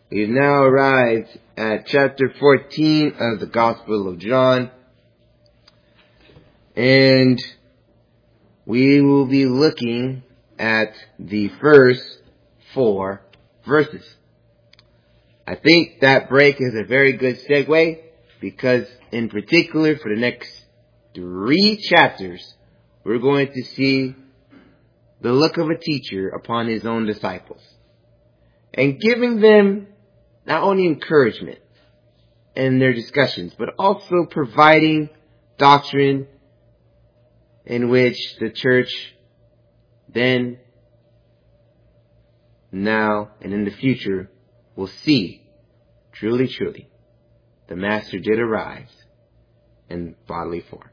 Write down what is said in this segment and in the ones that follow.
We've now arrived at chapter 14 of the Gospel of John, and we will be looking at the first 4 verses. I think that break is a very good segue because in particular for the next 3 chapters, we're going to see the look of a teacher upon his own disciples and giving them not only encouragement in their discussions, but also providing doctrine in which the church then, now, and in the future will see truly, truly, the Master did arise in bodily form.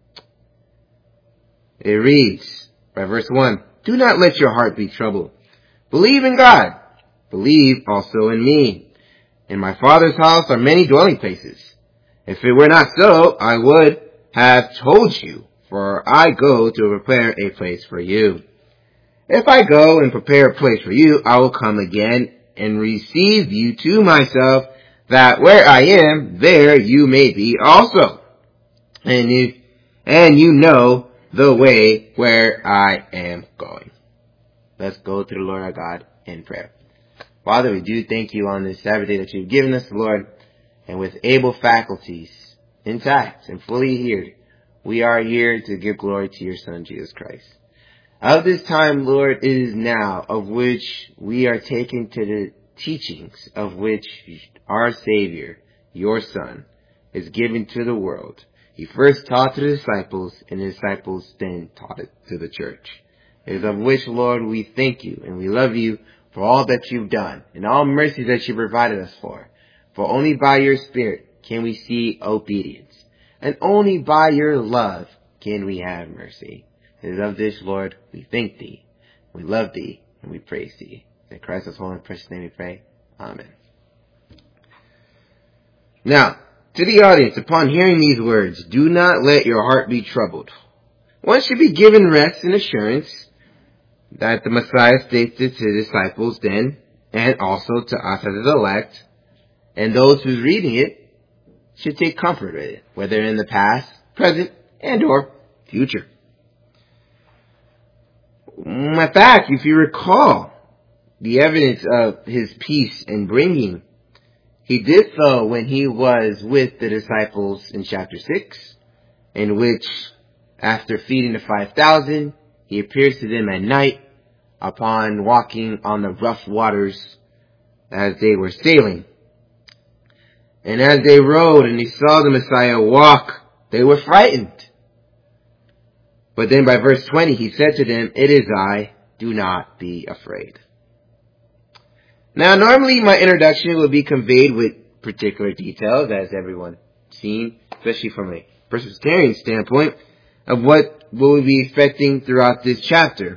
It reads, by verse 1, "Do not let your heart be troubled. Believe in God. Believe also in me. In my Father's house are many dwelling places. If it were not so, I would have told you, for I go to prepare a place for you. If I go and prepare a place for you, I will come again and receive you to myself, that where I am, there you may be also. And you know the way where I am going." Let's go to the Lord our God in prayer. Father, we do thank you on this Sabbath day that you've given us, Lord, and with able faculties intact and fully healed, we are here to give glory to your Son, Jesus Christ. Of this time, Lord, it is now of which we are taken to the teachings of which our Savior, your Son, is given to the world. He first taught to the disciples, and the disciples then taught it to the church. It is of which, Lord, we thank you and we love you for all that you've done and all mercy that you provided us for. For only by your Spirit can we see obedience, and only by your love can we have mercy. It is of this, Lord, we thank thee, we love thee, and we praise thee. In Christ's holy and precious name we pray. Amen. Now, to the audience, upon hearing these words, do not let your heart be troubled. One should be given rest and assurance that the Messiah stated to the disciples then, and also to us as his elect, and those who's reading it should take comfort with it, whether in the past, present, and or future. In fact, if you recall the evidence of his peace and bringing, he did so when he was with the disciples in chapter 6, in which, after feeding the 5,000, he appears to them at night upon walking on the rough waters as they were sailing. And as they rowed and they saw the Messiah walk, they were frightened. But then by verse 20, he said to them, "It is I, do not be afraid." Now, normally my introduction would be conveyed with particular details, as everyone's seen, especially from a Presbyterian standpoint, of what will be affecting throughout this chapter.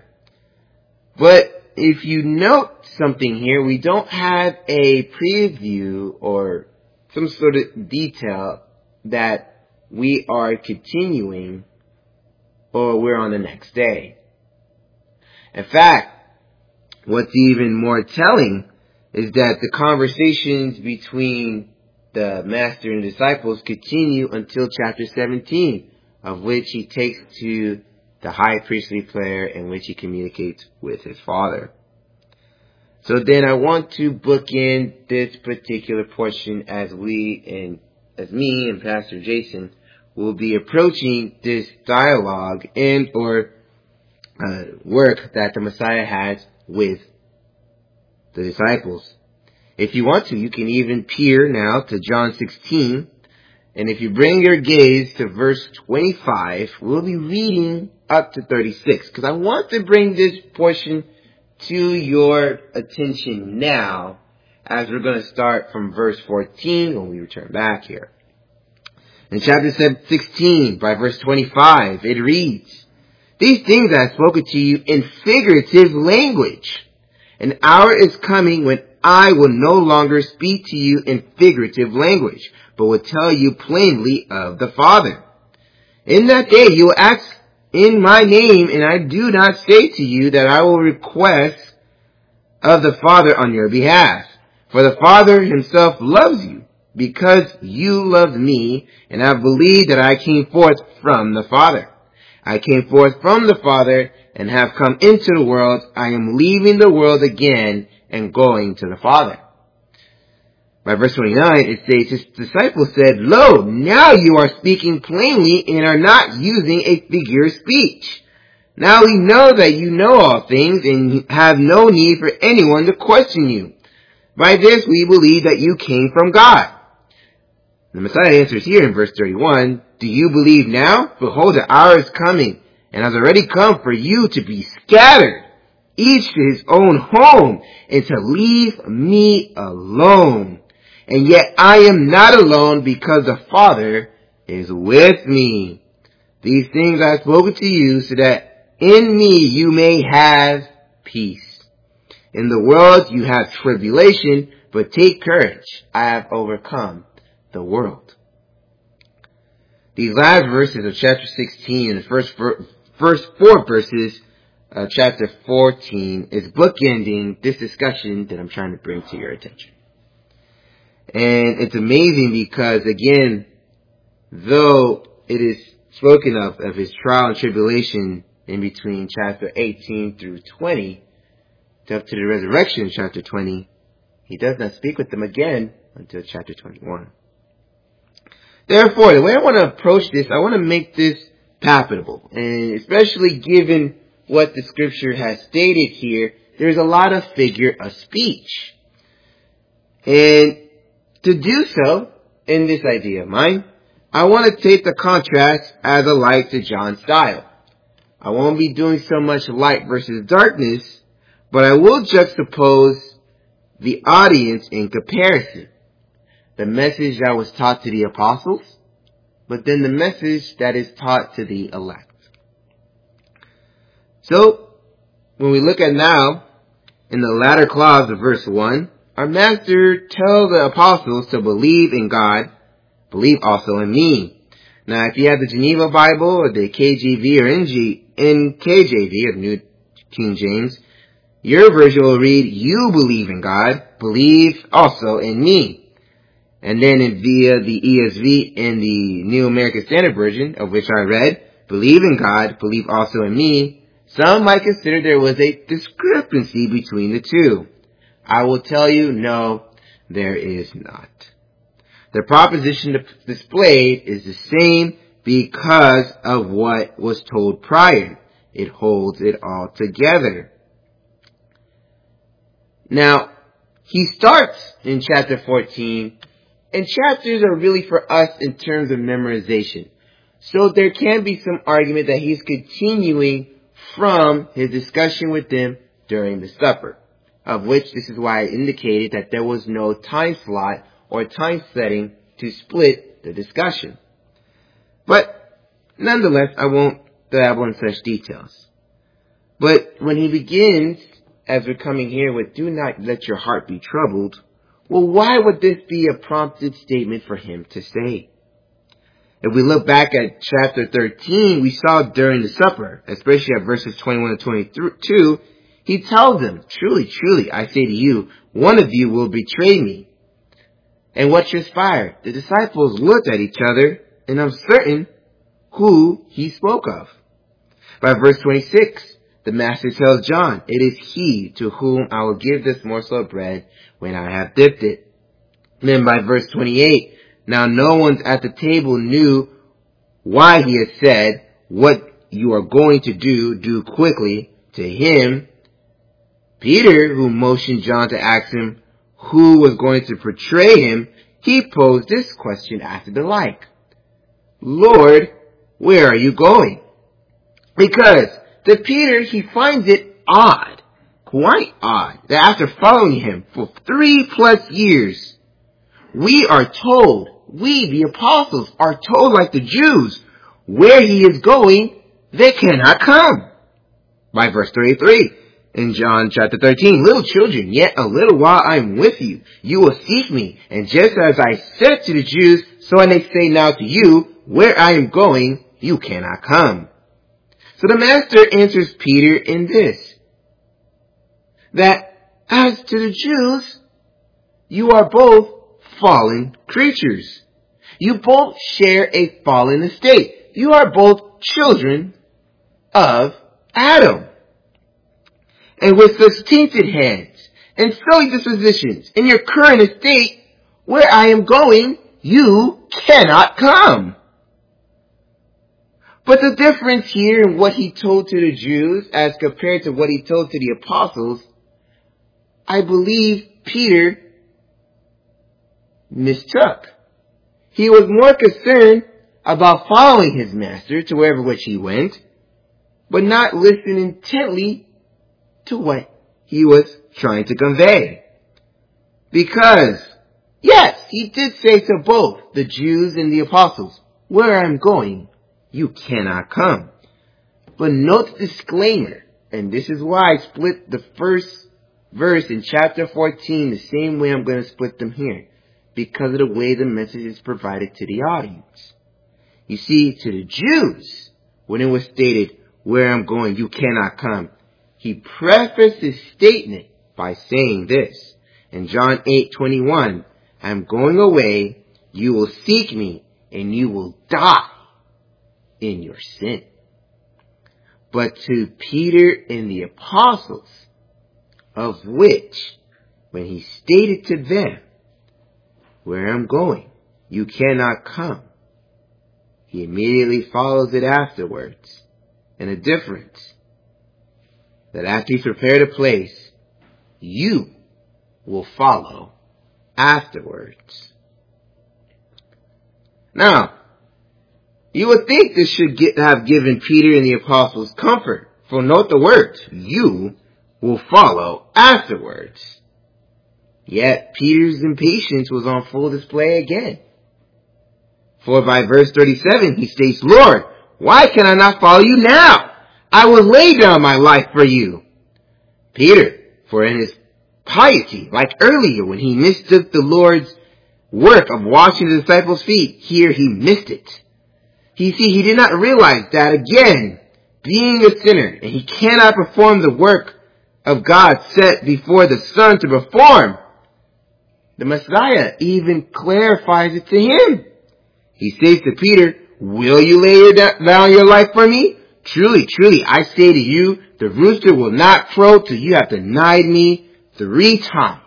But if you note something here, we don't have a preview or some sort of detail that we are continuing or we're on the next day. In fact, what's even more telling is that the conversations between the Master and disciples continue until chapter 17, of which he takes to the high priestly prayer in which he communicates with his Father. So then I want to bookend this particular portion as me and Pastor Jason will be approaching this dialogue and or work that the Messiah has with the disciples. If you want to, you can even peer now to John 16. And if you bring your gaze to verse 25, we'll be reading up to 36. Because I want to bring this portion to your attention now, as we're going to start from verse 14 when we return back here. In chapter 16, by verse 25, it reads, "These things I have spoken to you in figurative language. An hour is coming when I will no longer speak to you in figurative language, but will tell you plainly of the Father. In that day you will ask in my name, and I do not say to you that I will request of the Father on your behalf. For the Father himself loves you, because you loved me, and have believed that I came forth from the Father. I came forth from the Father, and have come into the world. I am leaving the world again, and going to the Father. By verse 29, it states, his disciples said, Lo, now you are speaking plainly, and are not using a figure of speech. Now we know that you know all things, and have no need for anyone to question you. By this we believe that you came from God. The Messiah answers here in verse 31, Do you believe now? Behold, the hour is coming, and has already come for you to be scattered, each to his own home, and to leave me alone. And yet I am not alone, because the Father is with me. These things I have spoken to you, so that in me you may have peace. In the world you have tribulation, but take courage. I have overcome the world. These last verses of chapter 16 and the first 4 verses of chapter 14 is bookending this discussion that I'm trying to bring to your attention. And it's amazing because, again, though it is spoken of his trial and tribulation in between chapter 18 through 20, up to the resurrection in chapter 20, he does not speak with them again until chapter 21. Therefore, the way I want to approach this, I want to make this palpable. And especially given what the scripture has stated here, there's a lot of figure of speech. And to do so, in this idea of mine, I want to take the contrast as a light to John's style. I won't be doing so much light versus darkness, but I will juxtapose the audience in comparison. The message that was taught to the apostles, but then the message that is taught to the elect. So, when we look at now, in the latter clause of verse 1, our master tells the apostles to believe in God, believe also in me. Now, if you have the Geneva Bible or the KJV or NKJV of New King James, your version will read, you believe in God, believe also in me. And then via the ESV and the New American Standard Version, of which I read, believe in God, believe also in me, some might consider there was a discrepancy between the two. I will tell you, no, there is not. The proposition displayed is the same because of what was told prior. It holds it all together. Now, he starts in chapter 14, and chapters are really for us in terms of memorization. So there can be some argument that he's continuing from his discussion with them during the supper, of which this is why I indicated that there was no time slot or time setting to split the discussion. But nonetheless, I won't dabble in such details. But when he begins, as we're coming here with, do not let your heart be troubled, well, why would this be a prompted statement for him to say? If we look back at chapter 13, we saw during the supper, especially at verses 21 to 22, he tells them, truly, truly, I say to you, one of you will betray me. And what transpired? The disciples looked at each other and uncertain who he spoke of. By verse 26, the master tells John, it is he to whom I will give this morsel of bread when I have dipped it. And then by verse 28, now no one at the table knew why he had said, what you are going to do quickly. To him, Peter, who motioned John to ask him who was going to betray him, he posed this question after the like. Lord, where are you going? Because to Peter, he finds it odd, quite odd, that after following him for 3+ years, we are told, we, the apostles, are told like the Jews, where he is going, they cannot come. By verse 33, in John chapter 13, little children, yet a little while I am with you. You will seek me. And just as I said to the Jews, so I may say now to you, where I am going, you cannot come. So the master answers Peter in this, that as to the Jews, You are both fallen creatures. You both share a fallen estate. You are both children of Adam. And with such tainted hands and silly dispositions in your current estate, where I am going, you cannot come. But the difference here in what he told to the Jews as compared to what he told to the apostles, I believe Peter mistook. He was more concerned about following his master to wherever which he went, but not listening intently to what he was trying to convey. Because, yes, he did say to both the Jews and the apostles, where I'm going, you cannot come. But note the disclaimer, and this is why I split the first verse in chapter 14 the same way I'm going to split them here, because of the way the message is provided to the audience. You see, to the Jews, when it was stated, where I'm going, you cannot come, he prefaced his statement by saying this. In John 8:21, I'm going away, you will seek me, and you will die in your sin. But to Peter and the apostles, of which, when he stated to them, where I'm going, you cannot come, he immediately follows it afterwards in a difference. That after he's prepared a place, you will follow afterwards. Now, you would think this should have given Peter and the apostles comfort. For note the words, you will follow afterwards. Yet Peter's impatience was on full display again. For by verse 37 he states, Lord, why can I not follow you now? I will lay down my life for you. Peter, for in his piety, like earlier when he mistook the Lord's work of washing the disciples' feet, here he missed it. He did not realize that again, being a sinner, and he cannot perform the work of God set before the Son to perform, the Messiah even clarifies it to him. He says to Peter, will you lay down your life for me? Truly, truly, I say to you, the rooster will not crow till you have denied me 3 times.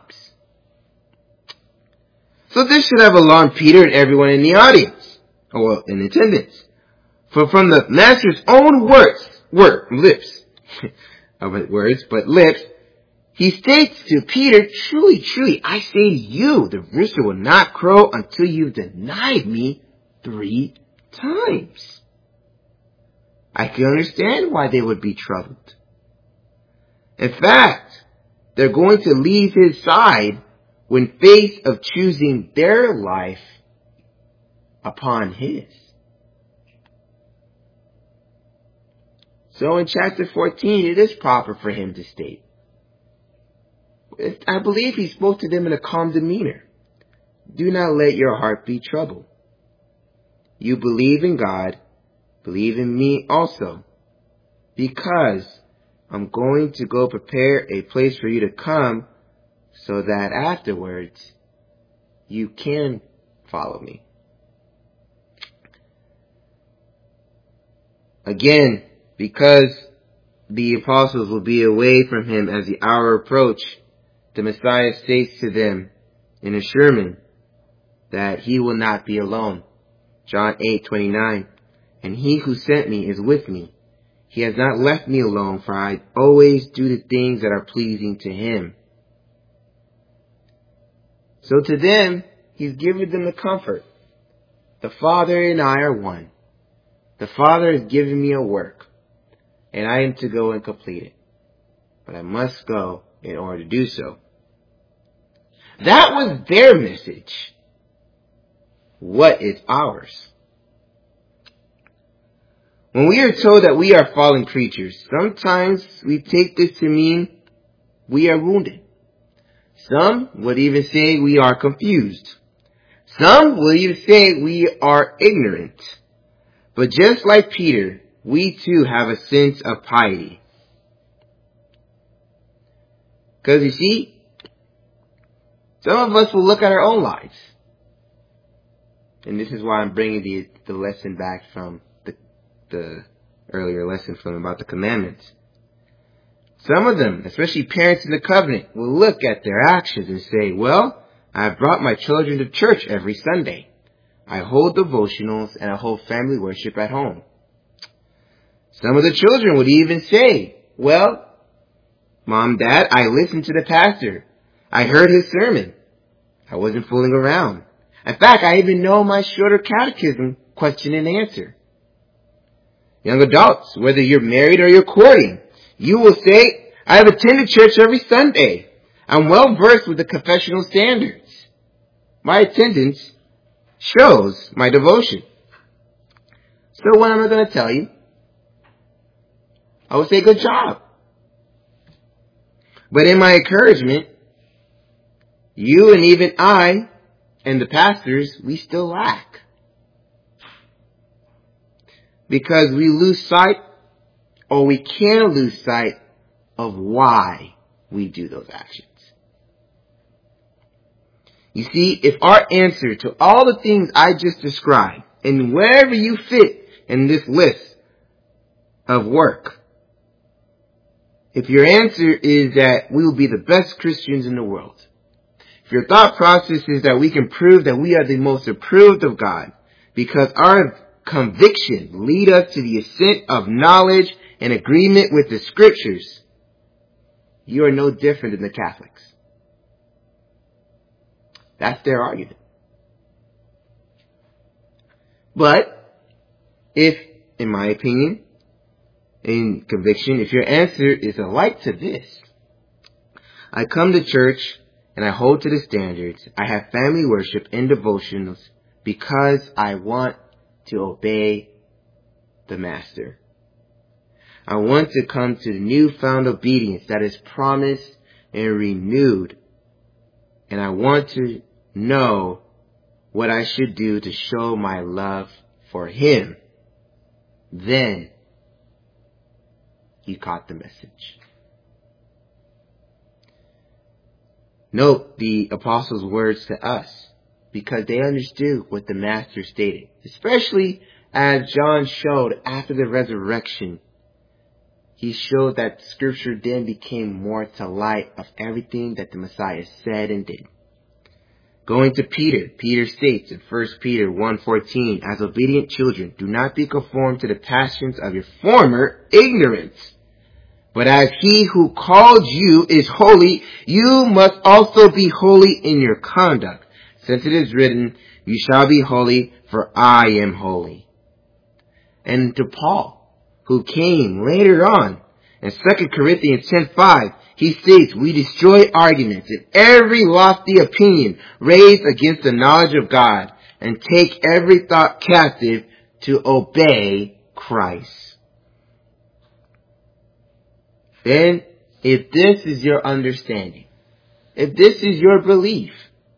So this should have alarmed Peter and everyone in the audience, or in attendance. For from the Master's own lips, he states to Peter, truly, truly, I say to you, the rooster will not crow until you've denied me 3 times. I can understand why they would be troubled. In fact, they're going to leave his side when faced of choosing their life upon his. So in chapter 14, it is proper for him to state, I believe he spoke to them in a calm demeanor. Do not let your heart be troubled. You believe in God, believe in me also, because I'm going to go prepare a place for you to come so that afterwards you can follow me. Again, because the apostles will be away from him as the hour approached, the Messiah states to them in a sermon that he will not be alone. John 8:29, and he who sent me is with me. He has not left me alone, for I always do the things that are pleasing to him. So to them, he's given them the comfort. The Father and I are one. The Father has given me a work, and I am to go and complete it. But I must go in order to do so. That was their message. What is ours? When we are told that we are fallen creatures, sometimes we take this to mean we are wounded. Some would even say we are confused. Some will even say we are ignorant. But just like Peter, we too have a sense of piety. Because you see, Some of us will look at our own lives. And this is why I'm bringing the lesson back from the earlier lesson from about the commandments. Some of them, especially parents in the covenant, will look at their actions and say, well, I brought my children to church every Sunday. I hold devotionals and I hold family worship at home. Some of the children would even say, well, Mom, Dad, I listened to the pastor. I heard his sermon. I wasn't fooling around. In fact, I even know my shorter catechism question and answer. Young adults, whether you're married or you're courting, you will say, I have attended church every Sunday. I'm well versed with the confessional standards. My attendance shows my devotion. So what am I going to tell you? I will say, good job. But in my encouragement, you and even I and the pastors, we still lack. Because we lose sight, or we can lose sight of why we do those actions. You see, if our answer to all the things I just described, and wherever you fit in this list of work, if your answer is that we will be the best Christians in the world, if your thought process is that we can prove that we are the most approved of God because our conviction lead us to the ascent of knowledge and agreement with the scriptures, you are no different than the Catholics. That's their argument. But if, in my opinion, in conviction, if your answer is alike to this, I come to church and I hold to the standards, I have family worship and devotionals because I want to obey the Master. I want to come to the newfound obedience that is promised and renewed. And I want to know what I should do to show my love for Him. Then you caught the message. Note the apostles' words to us, because they understood what the Master stated, especially as John showed after the resurrection. He showed that Scripture then became more to light of everything that the Messiah said and did. Going to Peter, Peter states in 1 Peter 1:14, as obedient children, do not be conformed to the passions of your former ignorance. But as He who called you is holy, you must also be holy in your conduct. Since it is written, you shall be holy, for I am holy. And to Paul, who came later on, in 2 Corinthians 10:5, he states, we destroy arguments and every lofty opinion raised against the knowledge of God, and take every thought captive to obey Christ. Then, if this is your understanding, if this is your belief,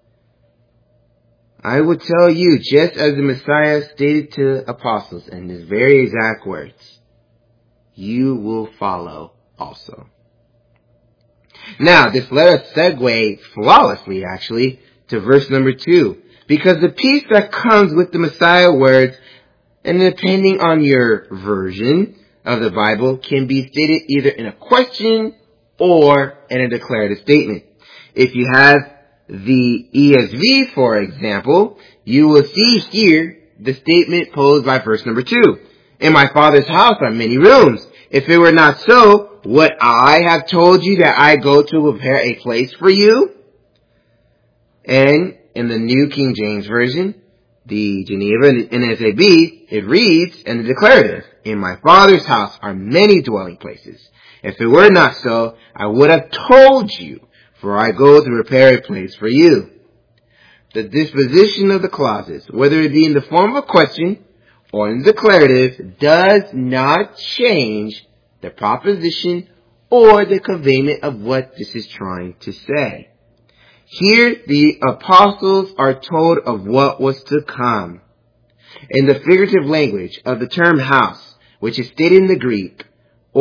I will tell you, just as the Messiah stated to apostles in his very exact words, you will follow also. Now, this let us segue flawlessly, actually, to verse number 2. Because the peace that comes with the Messiah words, and depending on your version of the Bible, can be stated either in a question or in a declarative statement. If you have the ESV, for example, you will see here the statement posed by verse number 2. In my Father's house are many rooms. If it were not so, would I have told you that I go to prepare a place for you? And in the New King James Version, the Geneva NSAB, it reads in the declarative, in my Father's house are many dwelling places. If it were not so, I would have told you, for I go to prepare a place for you. The disposition of the clauses, whether it be in the form of a question or in the declarative, does not change the proposition or the conveyment of what this is trying to say. Here, the apostles are told of what was to come. In the figurative language of the term house, which is stated in the Greek,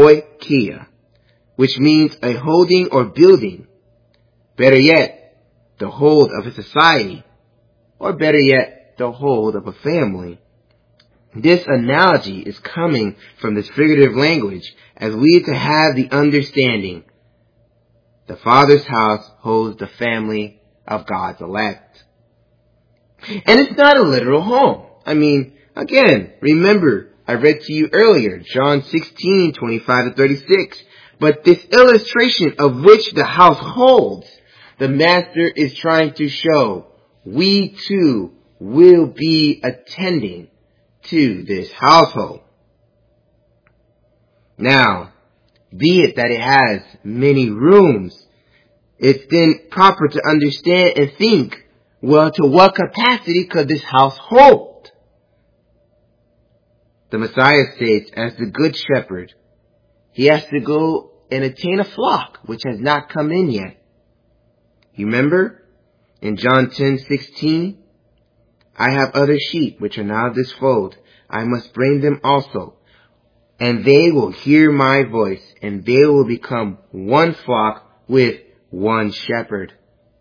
oikia, which means a holding or building. Better yet, the hold of a society, or better yet, the hold of a family. This analogy is coming from this figurative language as we to have the understanding. The Father's house holds the family of God's elect. And it's not a literal home. I mean, again, remember, I read to you earlier, John 16:25-36. But this illustration of which the house holds, the Master is trying to show we too will be attending to this household. Now, be it that it has many rooms, it's then proper to understand and think, well, to what capacity could this house hold? The Messiah states, as the good shepherd, he has to go and attain a flock which has not come in yet. You remember in John 10:16, I have other sheep which are not of this fold. I must bring them also, and they will hear my voice, and they will become one flock with one shepherd.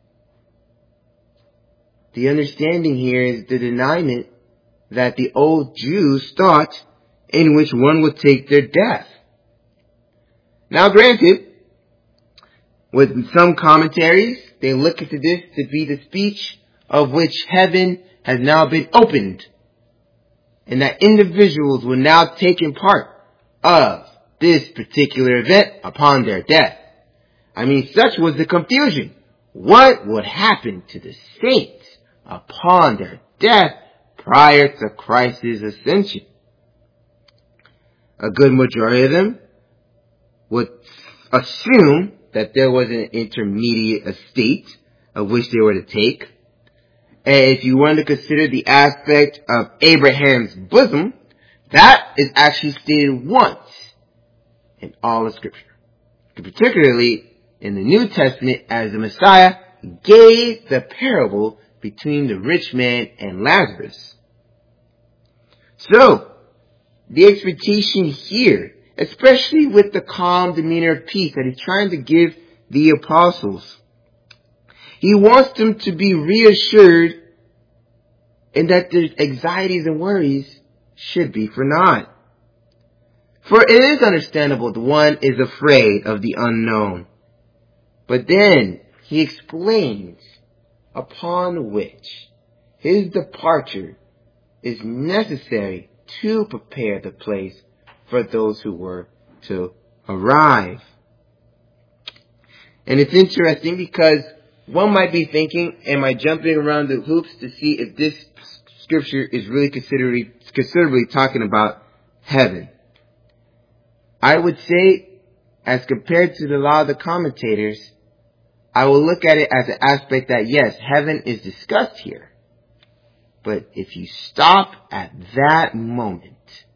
The understanding here is the deniement that the old Jews thought in which one would take their death. Now granted, with some commentaries, they look into this to be the speech of which heaven has now been opened, and that individuals will now take in part of this particular event upon their death. I mean, such was the confusion. What would happen to the saints upon their death prior to Christ's ascension? A good majority of them would assume that there was an intermediate estate of which they were to take. And if you want to consider the aspect of Abraham's bosom, that is actually stated once in all of Scripture, particularly in the New Testament, as the Messiah gave the parable between the rich man and Lazarus. So, the expectation here, especially with the calm demeanor of peace that he's trying to give the apostles, he wants them to be reassured and that their anxieties and worries should be for naught. For it is understandable that one is afraid of the unknown. But then he explains upon which his departure is necessary to prepare the place for those who were to arrive. And it's interesting because one might be thinking, am I jumping around the hoops to see if this scripture is really considerably talking about heaven? I would say, as compared to a lot of the commentators, I will look at it as an aspect that yes, heaven is discussed here. But if you stop at that moment,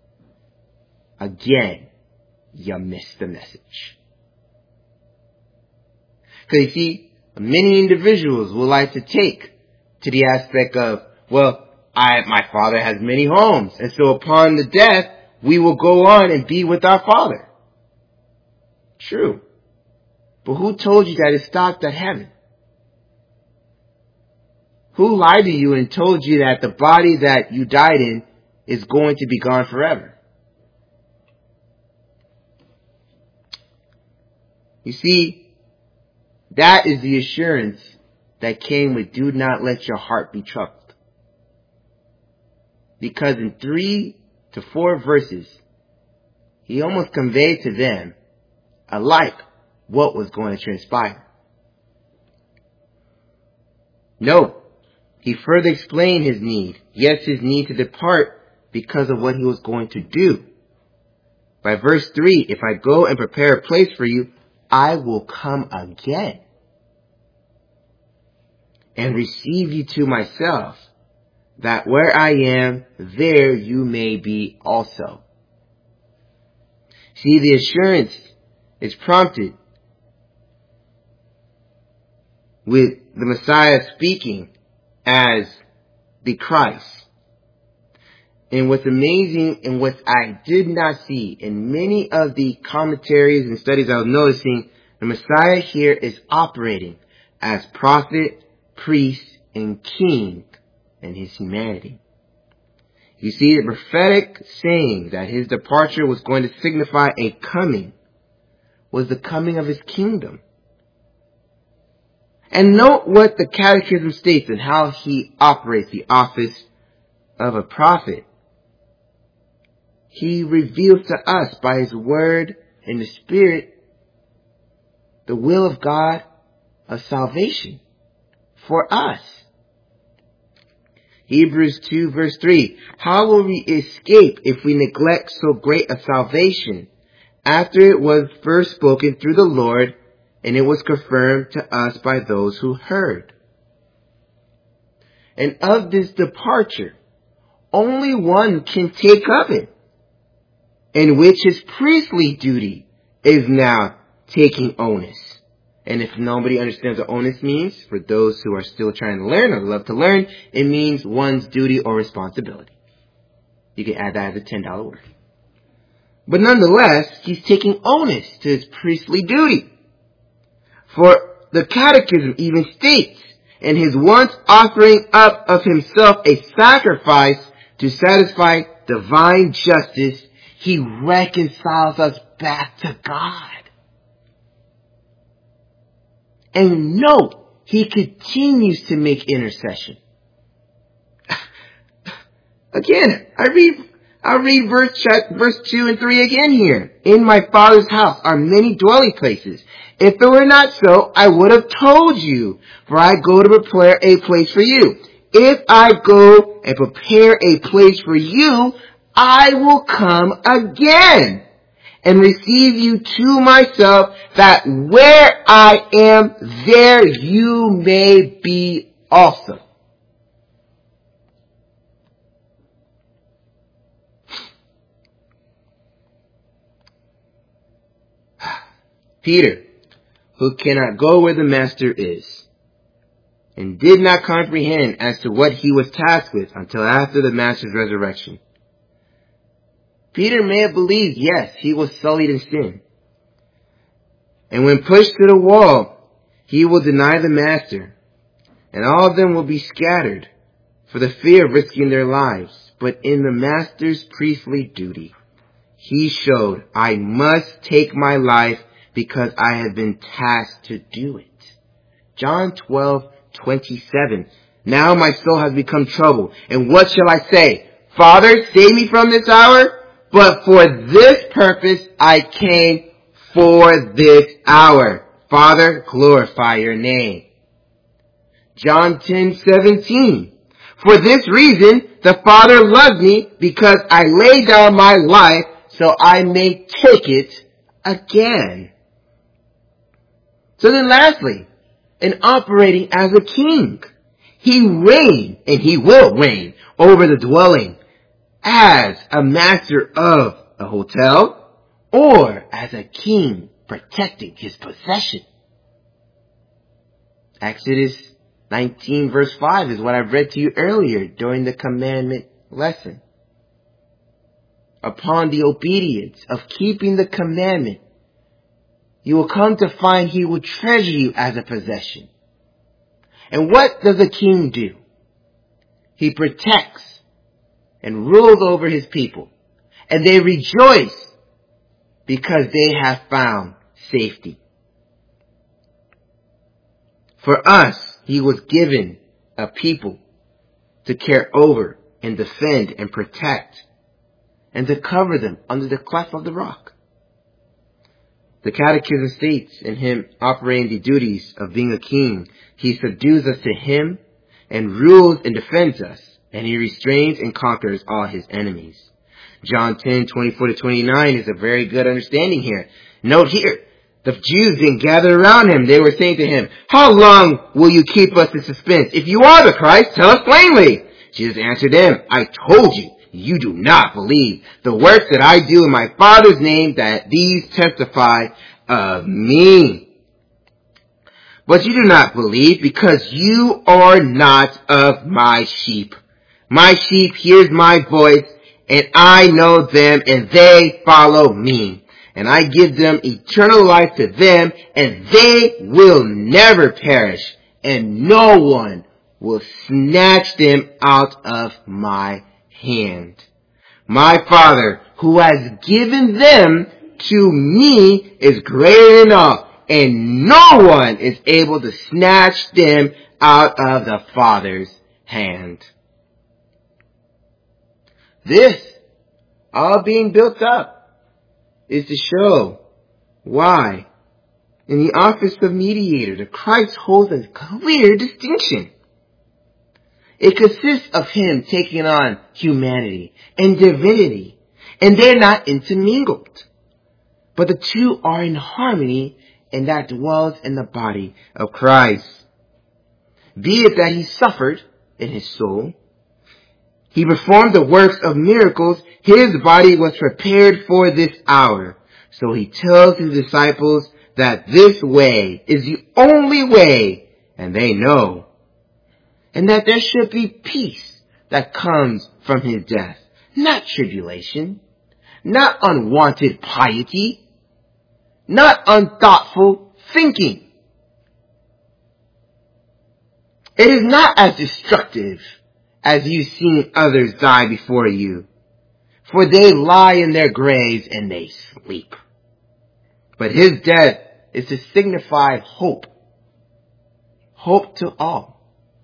again, you miss the message. Because you see, many individuals will like to take to the aspect of, well, my Father has many homes, and so upon the death, we will go on and be with our Father. True. But who told you that it stopped at heaven? Who lied to you and told you that the body that you died in is going to be gone forever? You see, that is the assurance that came with do not let your heart be troubled. Because in 3 to 4 verses, he almost conveyed to them alike what was going to transpire. No, he further explained his need. Yes, his need to depart because of what he was going to do. By verse 3, if I go and prepare a place for you, I will come again and receive you to myself, that where I am, there you may be also. See, the assurance is prompted with the Messiah speaking as the Christ. And what's amazing and what I did not see in many of the commentaries and studies I was noticing, the Messiah here is operating as prophet priest, and king in his humanity. You see, the prophetic saying that his departure was going to signify a coming was the coming of his kingdom. And note what the Catechism states and how he operates the office of a prophet. He reveals to us by his word and the Spirit the will of God of salvation for us. Hebrews 2 verse 3. How will we escape if we neglect so great a salvation after it was first spoken through the Lord and it was confirmed to us by those who heard? And of this departure, only one can take of it, in which his priestly duty is now taking onus. And if nobody understands what onus means, for those who are still trying to learn or love to learn, it means one's duty or responsibility. You can add that as a $10 word. But nonetheless, he's taking onus to his priestly duty. For the Catechism even states, in his once offering up of himself a sacrifice to satisfy divine justice, he reconciles us back to God. And note, he continues to make intercession. Again, I'll read verse 2 and 3 again here. In my Father's house are many dwelling places. If it were not so, I would have told you, for I go to prepare a place for you. If I go and prepare a place for you, I will come again and receive you to myself, that where I am, there you may be also. Peter, who cannot go where the Master is, and did not comprehend as to what he was tasked with until after the Master's resurrection. Peter may have believed, yes, he was sullied in sin. And when pushed to the wall, he will deny the Master, and all of them will be scattered for the fear of risking their lives. But in the Master's priestly duty, he showed, I must take my life because I have been tasked to do it. John 12:27. Now my soul has become troubled, and what shall I say? Father, save me from this hour? But for this purpose I came, for this hour. Father, glorify your name. John 10:17. For this reason the Father loves me, because I lay down my life so I may take it again. So then lastly, in operating as a king, he reigned, and he will reign, over the dwelling as a master of a hotel or as a king protecting his possession. Exodus 19 verse 5 is what I've read to you earlier during the commandment lesson. Upon the obedience of keeping the commandment, you will come to find he will treasure you as a possession. And what does a king do? He protects and rules over his people. And they rejoice because they have found safety. For us, he was given a people to care over and defend and protect, and to cover them under the cleft of the rock. The Catechism states, in him operating the duties of being a king, he subdues us to him and rules and defends us, and he restrains and conquers all his enemies. John 10:24-29 is a very good understanding here. Note here, the Jews didn't gather around him. They were saying to him, how long will you keep us in suspense? If you are the Christ, tell us plainly. Jesus answered them, I told you, you do not believe. The works that I do in my Father's name, that these testify of me. But you do not believe because you are not of my sheep. My sheep hears my voice, and I know them, and they follow me. And I give them eternal life to them, and they will never perish, and no one will snatch them out of my hand. My Father, who has given them to me, is greater than all, and no one is able to snatch them out of the Father's hand. This, all being built up, is to show why in the office of mediator, the Christ holds a clear distinction. It consists of him taking on humanity and divinity, and they're not intermingled. But the two are in harmony, and that dwells in the body of Christ. Be it that he suffered in his soul, he performed the works of miracles, his body was prepared for this hour. So he tells his disciples that this way is the only way, and they know. And that there should be peace that comes from his death, not tribulation, not unwanted piety, not unthoughtful thinking. It is not as destructive as you've seen others die before you, for they lie in their graves and they sleep. But his death is to signify hope. Hope to all.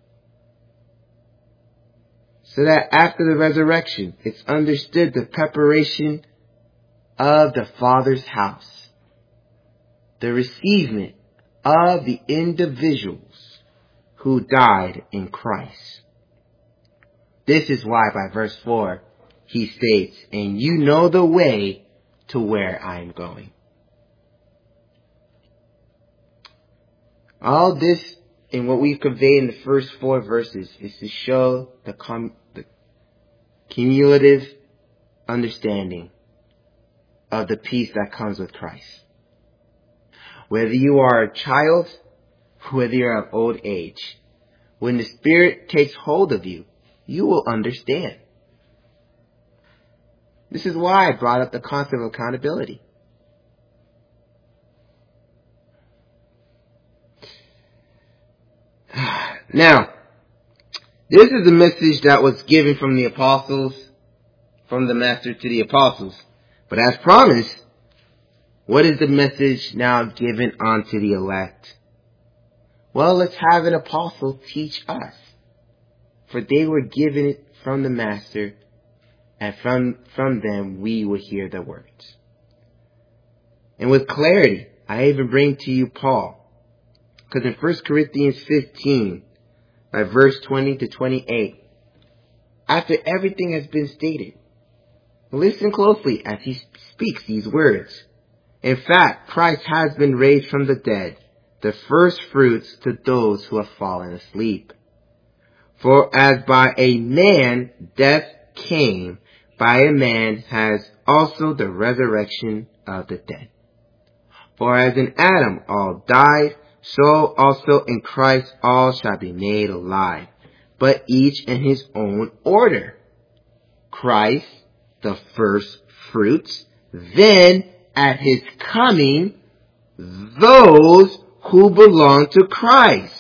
So that after the resurrection, it's understood the preparation of the Father's house. The receivement of the individuals who died in Christ. This is why by verse 4, he states, and you know the way to where I am going. All this in what we've conveyed in the first 4 verses is to show the cumulative understanding of the peace that comes with Christ. Whether you are a child, whether you're of old age, when the Spirit takes hold of you, you will understand. This is why I brought up the concept of accountability. Now, this is the message that was given from the apostles, from the Master to the apostles. But as promised, what is the message now given unto the elect? Well, let's have an apostle teach us. For they were given it from the Master, and from them we will hear the words. And with clarity, I even bring to you Paul. Because in 1 Corinthians 15, by verse 20 to 28, after everything has been stated, listen closely as he speaks these words. In fact, Christ has been raised from the dead, the first fruits to those who have fallen asleep. For as by a man death came, by a man has also the resurrection of the dead. For as in Adam all died, so also in Christ all shall be made alive, but each in his own order. Christ, the first fruits, then at his coming, those who belong to Christ.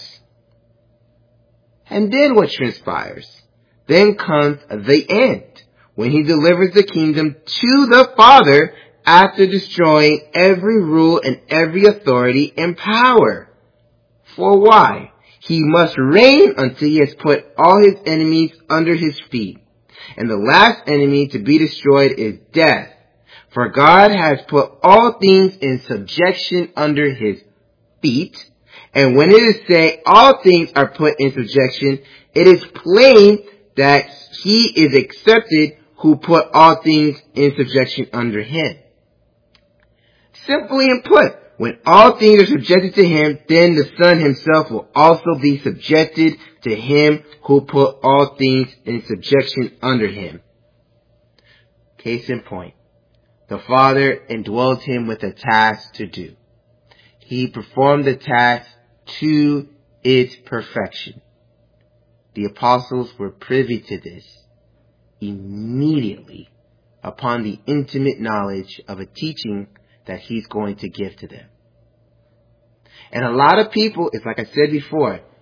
And then what transpires? Then comes the end, when he delivers the kingdom to the Father after destroying every rule and every authority and power. For why? He must reign until he has put all his enemies under his feet. And the last enemy to be destroyed is death. For God has put all things in subjection under his feet. And when it is said all things are put in subjection, it is plain that he is accepted who put all things in subjection under him. Simply and put, when all things are subjected to him, then the Son himself will also be subjected to him who put all things in subjection under him. Case in point, the Father indwelled him with a task to do. He performed the task to its perfection. The apostles were privy to this immediately upon the intimate knowledge of a teaching that he's going to give to them. And a lot of people, it's like I said before,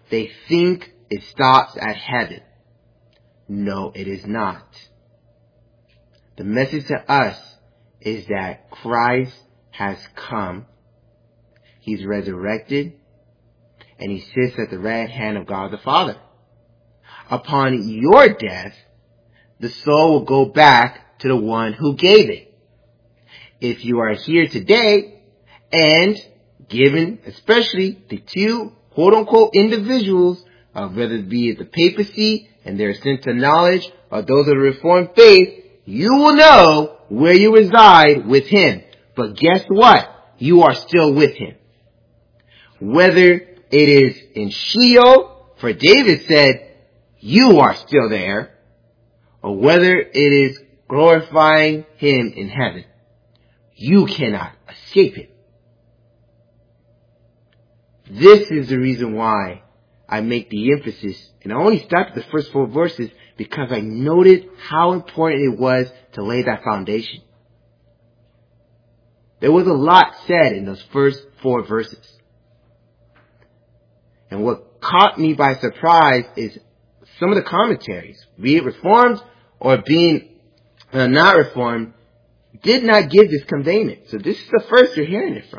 they think it stops at heaven. No, it is not. The message to us is that Christ has come. He's resurrected, and he sits at the right hand of God the Father. Upon your death, the soul will go back to the one who gave it. If you are here today, and given especially the two quote-unquote individuals, whether it be the papacy and their ascent to knowledge, or those of the Reformed faith, you will know where you reside with him. But guess what? You are still with him. Whether it is in Sheol, for David said, you are still there, or whether it is glorifying him in heaven, you cannot escape it. This is the reason why I make the emphasis, and I only stopped at the first 4 verses because I noted how important it was to lay that foundation. There was a lot said in those first 4 verses. And what caught me by surprise is some of the commentaries, be it Reformed or being not Reformed, did not give this conveyment. So this is the first you're hearing it from.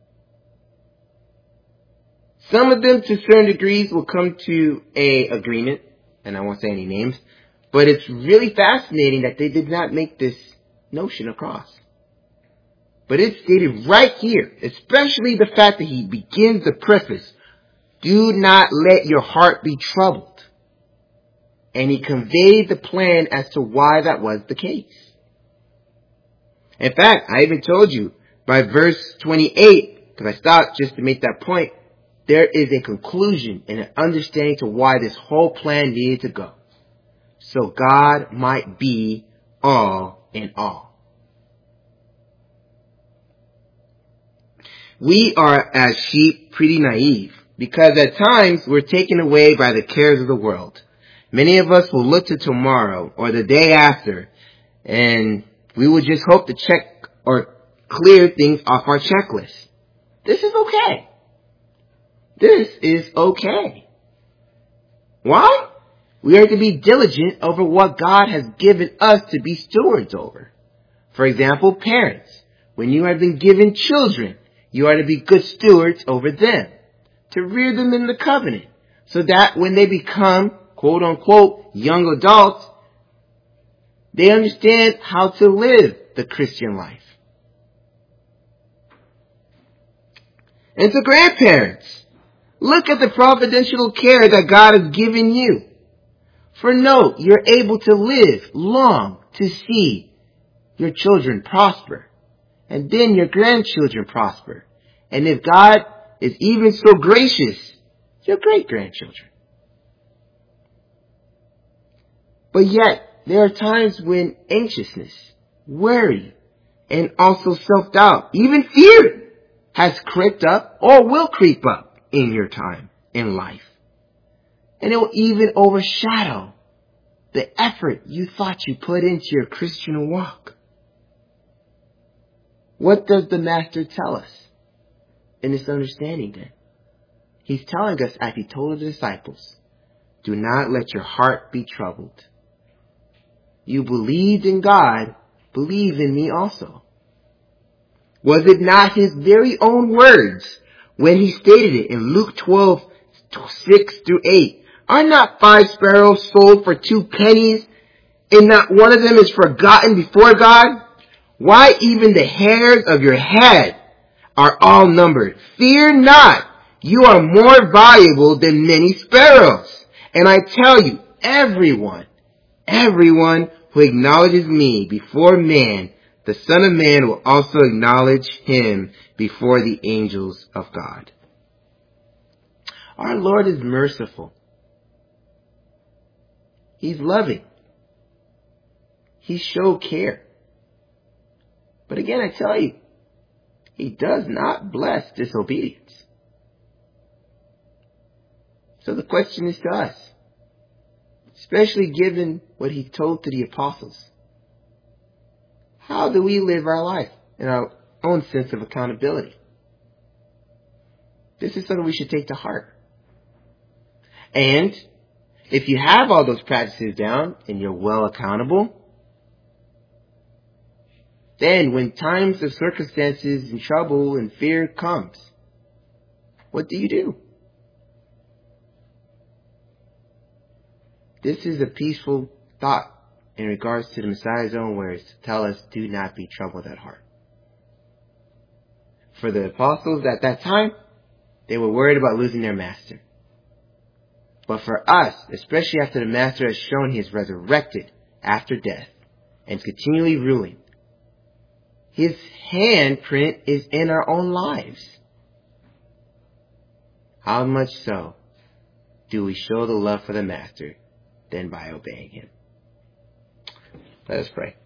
Some of them, to certain degrees, will come to a agreement, and I won't say any names, but it's really fascinating that they did not make this notion across. But it's stated right here, especially the fact that he begins the preface, do not let your heart be troubled. And he conveyed the plan as to why that was the case. In fact, I even told you, by verse 28, because I stopped just to make that point, there is a conclusion and an understanding to why this whole plan needed to go. So God might be all in all. We are, as sheep, pretty naive, because at times we're taken away by the cares of the world. Many of us will look to tomorrow or the day after, and we will just hope to check or clear things off our checklist. This is okay. This is okay. Why? We are to be diligent over what God has given us to be stewards over. For example, parents, when you have been given children, you are to be good stewards over them, to rear them in the covenant, so that when they become, quote unquote, young adults, they understand how to live the Christian life. And to grandparents, look at the providential care that God has given you. For note, you're able to live long to see your children prosper, and then your grandchildren prosper. And if God is even so gracious, your great-grandchildren. But yet, there are times when anxiousness, worry, and also self-doubt, even fear, has crept up or will creep up in your time in life. And it will even overshadow the effort you thought you put into your Christian walk. What does the Master tell us in this understanding then? He's telling us, as he told the disciples, do not let your heart be troubled. You believed in God, believe in me also. Was it not his very own words when he stated it in Luke 12:6-8? Are not 5 sparrows sold for 2 pennies, and not one of them is forgotten before God? Why, even the hairs of your head are all numbered. Fear not, you are more valuable than many sparrows. And I tell you, everyone who acknowledges me before man, the Son of Man will also acknowledge him before the angels of God. Our Lord is merciful. He's loving. He shows care. But again, I tell you, he does not bless disobedience. So the question is to us, especially given what he told to the apostles. How do we live our life in our own sense of accountability? This is something we should take to heart. And if you have all those practices down and you're well accountable, then when times of circumstances and trouble and fear comes, what do? This is a peaceful thought in regards to the Messiah's own words to tell us, do not be troubled at heart. For the apostles at that time, they were worried about losing their master. But for us, especially after the master has shown he is resurrected after death and continually ruling, his handprint is in our own lives. How much so do we show the love for the master than by obeying him? Let us pray.